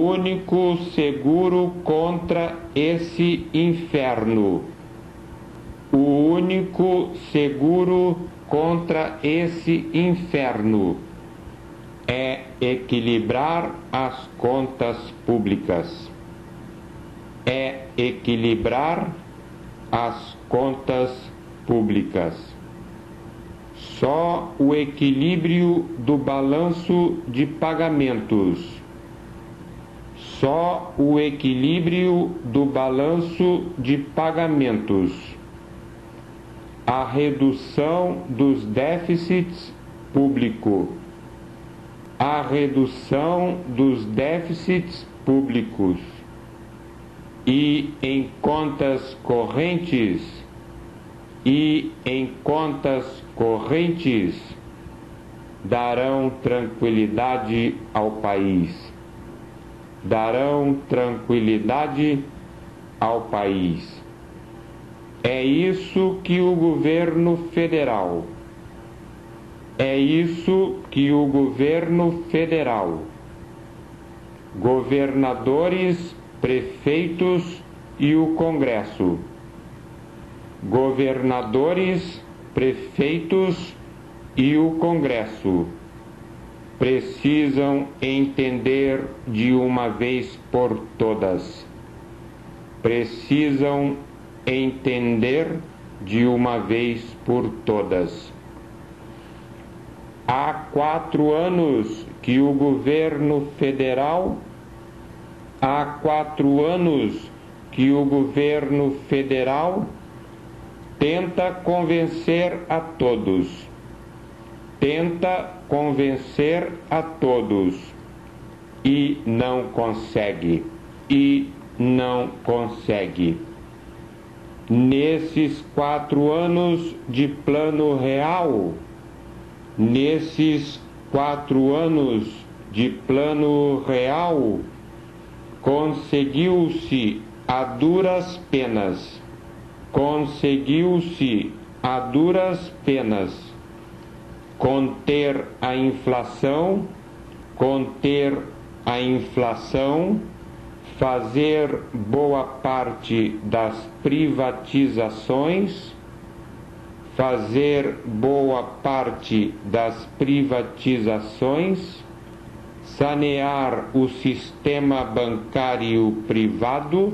único seguro contra esse inferno. O único seguro contra esse inferno é equilibrar as contas públicas. É equilibrar as contas públicas. Só o equilíbrio do balanço de pagamentos. Só o equilíbrio do balanço de pagamentos. A redução dos déficits públicos. A redução dos déficits públicos. E em contas correntes, darão tranquilidade ao país. Darão tranquilidade ao país. É isso que o governo federal, governadores, prefeitos e o Congresso, governadores, prefeitos e o Congresso precisam entender de uma vez por todas. Precisam entender de uma vez por todas. Há 4 anos que o governo federal tenta convencer a todos e não consegue. Nesses 4 anos de plano real, conseguiu-se a duras penas conter a inflação, fazer boa parte das privatizações, sanear o sistema bancário privado,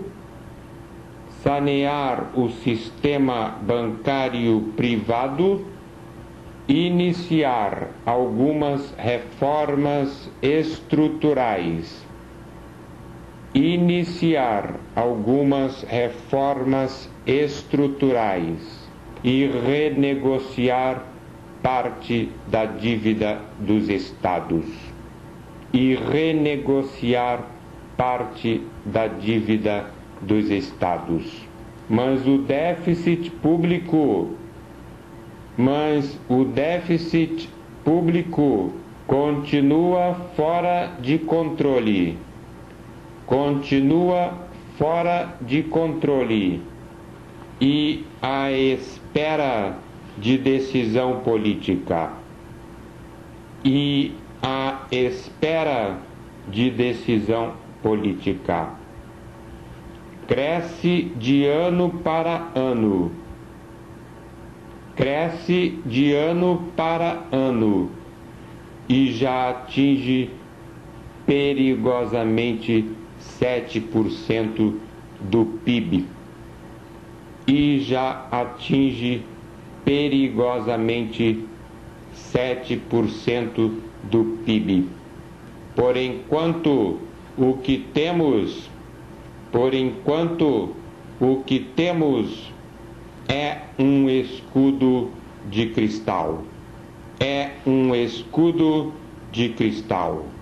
iniciar algumas reformas estruturais, e renegociar parte da dívida dos estados. Mas o déficit público continua fora de controle e à espera de decisão política. Cresce de ano para ano e já atinge perigosamente 7% do PIB. Por enquanto, o que temos é um escudo de cristal.